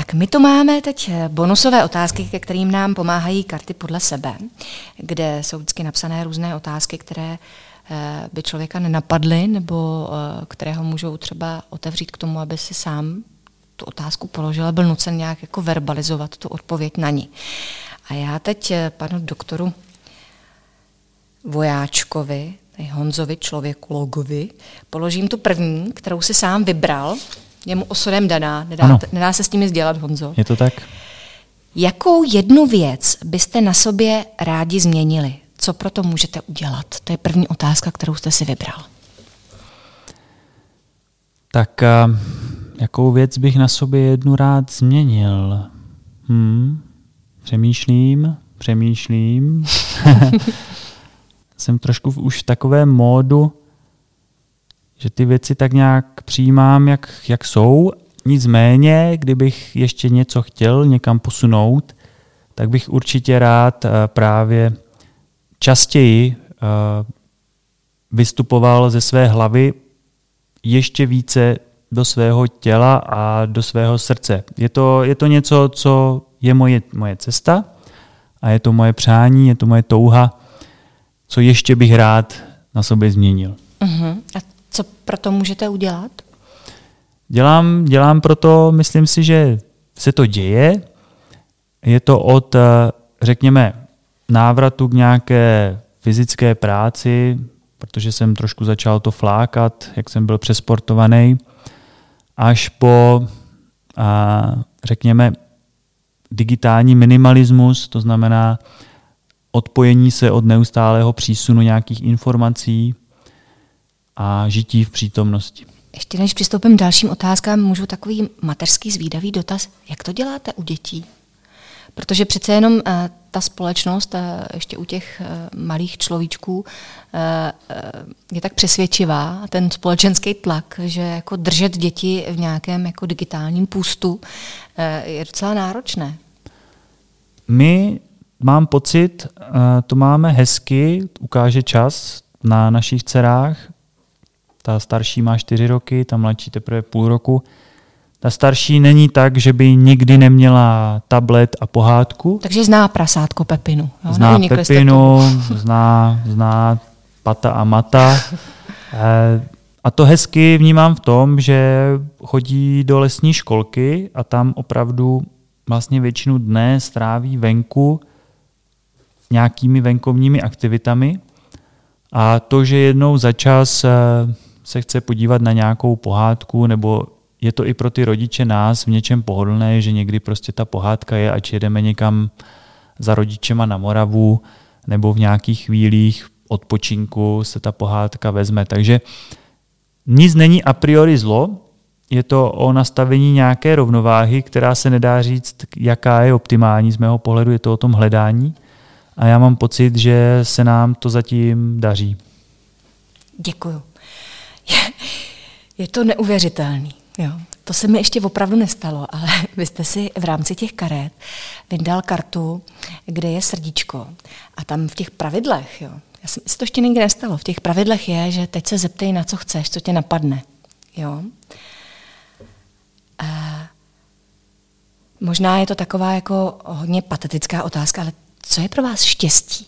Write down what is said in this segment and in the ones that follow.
Tak my tu máme teď bonusové otázky, ke kterým nám pomáhají karty podle sebe, kde jsou vždycky napsané různé otázky, které by člověka nenapadly, nebo které ho můžou třeba otevřít k tomu, aby si sám tu otázku položil a byl nucen nějak jako verbalizovat tu odpověď na ní. A já teď panu doktoru Vojáčkovi, Honzovi, člověkologovi, položím tu první, kterou si sám vybral, je mu osudem daná, nedá se s tím nic dělat, Honzo. Je to tak? Jakou jednu věc byste na sobě rádi změnili? Co pro to můžete udělat? To je první otázka, kterou jste si vybral. Tak jakou věc bych na sobě jednu rád změnil? Přemýšlím. Jsem trošku už v takovém módu, že ty věci tak nějak přijímám, jak jsou. Nicméně, kdybych ještě něco chtěl někam posunout, tak bych určitě rád právě častěji vystupoval ze své hlavy ještě více do svého těla a do svého srdce. Je to něco, co je moje cesta a je to moje přání, je to moje touha, co ještě bych rád na sobě změnil. A co pro to můžete udělat? Dělám proto, myslím si, že se to děje. Je to od, řekněme, návratu k nějaké fyzické práci, protože jsem trošku začal to flákat, jak jsem byl přesportovaný, až po, řekněme, digitální minimalismus, to znamená odpojení se od neustálého přísunu nějakých informací a žití v přítomnosti. Ještě než přistoupím k dalším otázkám, můžu takový mateřský zvídavý dotaz. Jak to děláte u dětí? Protože přece jenom ta společnost ještě u těch malých človíčků je tak přesvědčivá, ten společenský tlak, že jako držet děti v nějakém jako digitálním půstu je docela náročné. My, mám pocit, to máme hezky, ukáže čas na našich dcerách. Ta starší má 4 roky, ta mladší teprve půl roku. Ta starší není tak, že by nikdy neměla tablet a pohádku. Takže zná prasátko Pepinu. Jo? Zná Pepinu, zná Pata a Mata. A to hezky vnímám v tom, že chodí do lesní školky a tam opravdu vlastně většinu dne stráví venku nějakými venkovními aktivitami. A to, že jednou za čas se chce podívat na nějakou pohádku, nebo je to i pro ty rodiče nás v něčem pohodlné, že někdy prostě ta pohádka je, ať jedeme někam za rodičema na Moravu, nebo v nějakých chvílích odpočinku se ta pohádka vezme. Takže nic není a priori zlo, je to o nastavení nějaké rovnováhy, která se nedá říct, jaká je optimální z mého pohledu, je to o tom hledání. A já mám pocit, že se nám to zatím daří. Děkuju. Je to neuvěřitelný. Jo. To se mi ještě opravdu nestalo, ale vy jste si v rámci těch karet vydal kartu, kde je srdíčko. A tam v těch pravidlech, jo, se to ještě nikdy nestalo, v těch pravidlech je, že teď se zeptej, na co chceš, co tě napadne. Jo. Možná je to taková jako hodně patetická otázka, ale co je pro vás štěstí?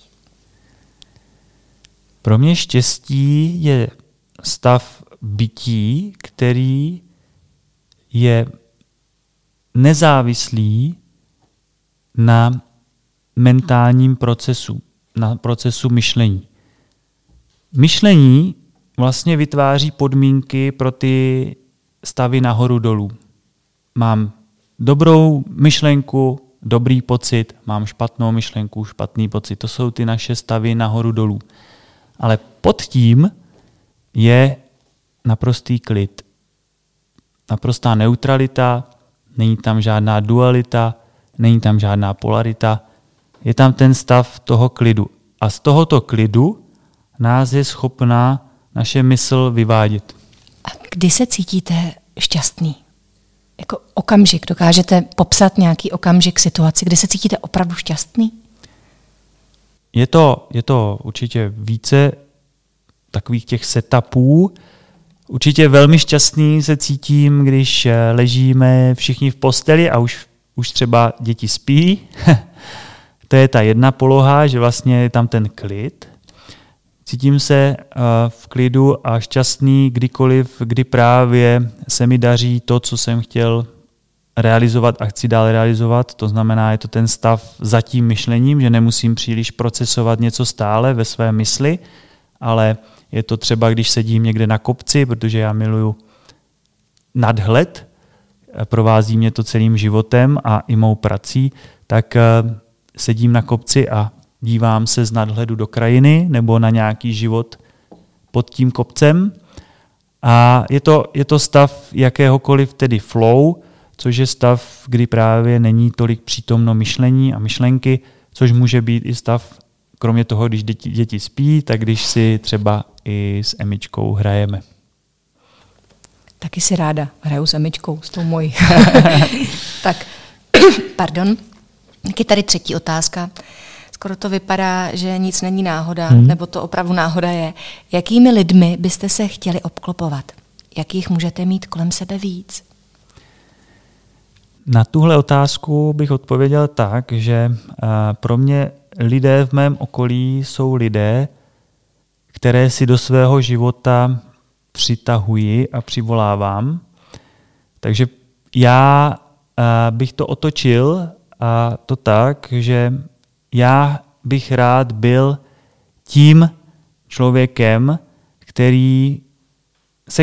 Pro mě štěstí je stav bytí, který je nezávislý na mentálním procesu, na procesu myšlení. Myšlení vlastně vytváří podmínky pro ty stavy nahoru dolů. Mám dobrou myšlenku, dobrý pocit, mám špatnou myšlenku, špatný pocit. To jsou ty naše stavy nahoru dolů. Ale pod tím je naprostý klid. Naprostá neutralita, není tam žádná dualita, není tam žádná polarita, je tam ten stav toho klidu. A z tohoto klidu nás je schopná naše mysl vyvádět. A kdy se cítíte šťastný? Jako okamžik, dokážete popsat nějaký okamžik, situaci, kdy se cítíte opravdu šťastný? Je to určitě více takových těch setupů, Určitě velmi šťastný se cítím, když ležíme všichni v posteli a už třeba děti spí. To je ta jedna poloha, že vlastně je tam ten klid. Cítím se v klidu a šťastný kdykoliv, kdy právě se mi daří to, co jsem chtěl realizovat a chci dál realizovat. To znamená, je to ten stav za tím myšlením, že nemusím příliš procesovat něco stále ve své mysli, ale je to třeba, když sedím někde na kopci, protože já miluju nadhled, provází mě to celým životem a i mou prací, tak sedím na kopci a dívám se z nadhledu do krajiny nebo na nějaký život pod tím kopcem. A je to stav jakéhokoliv tedy flow, což je stav, kdy právě není tolik přítomno myšlení a myšlenky, což může být i stav, kromě toho, když děti spí, tak když si třeba i s Emičkou hrajeme. Taky si ráda hraju s Emičkou, s tou mojí. Tak, pardon. Je tady třetí otázka. Skoro to vypadá, že nic není náhoda, nebo to opravdu náhoda je. Jakými lidmi byste se chtěli obklopovat? Jakých můžete mít kolem sebe víc? Na tuhle otázku bych odpověděl tak, že pro mě lidé v mém okolí jsou lidé, které si do svého života přitahuji a přivolávám. Takže já bych to otočil a to tak, že já bych rád byl tím člověkem, se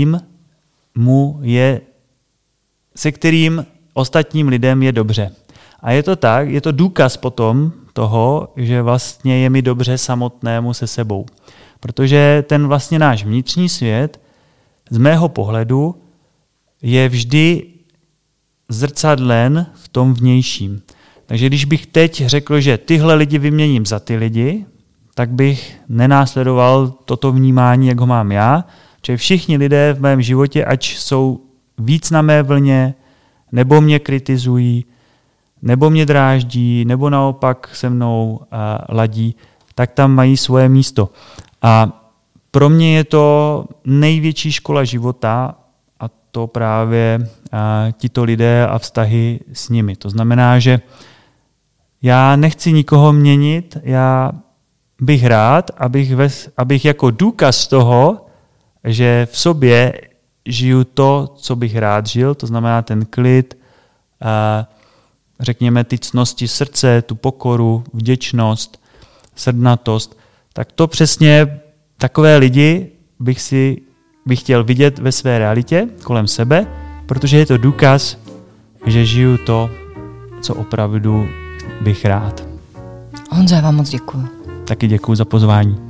kterým ostatním lidem je dobře. A je to tak, je to důkaz potom toho, že vlastně je mi dobře samotnému se sebou. Protože ten vlastně náš vnitřní svět z mého pohledu je vždy zrcadlen v tom vnějším. Takže když bych teď řekl, že tyhle lidi vyměním za ty lidi, tak bych nenásledoval toto vnímání, jak ho mám já, že všichni lidé v mém životě, ať jsou víc na mé vlně, nebo mě kritizují, nebo mě dráždí, nebo naopak se mnou ladí, tak tam mají svoje místo. A pro mě je to největší škola života a to právě tito lidé a vztahy s nimi. To znamená, že já nechci nikoho měnit, já bych rád, abych jako důkaz toho, že v sobě žiju to, co bych rád žil, to znamená ten klid, řekněme ty ctnosti srdce, tu pokoru, vděčnost, srdnatost, tak to přesně takové lidi bych chtěl vidět ve své realitě kolem sebe, protože je to důkaz, že žiju to, co opravdu bych rád. Honzo, já vám moc děkuju. Taky děkuju za pozvání.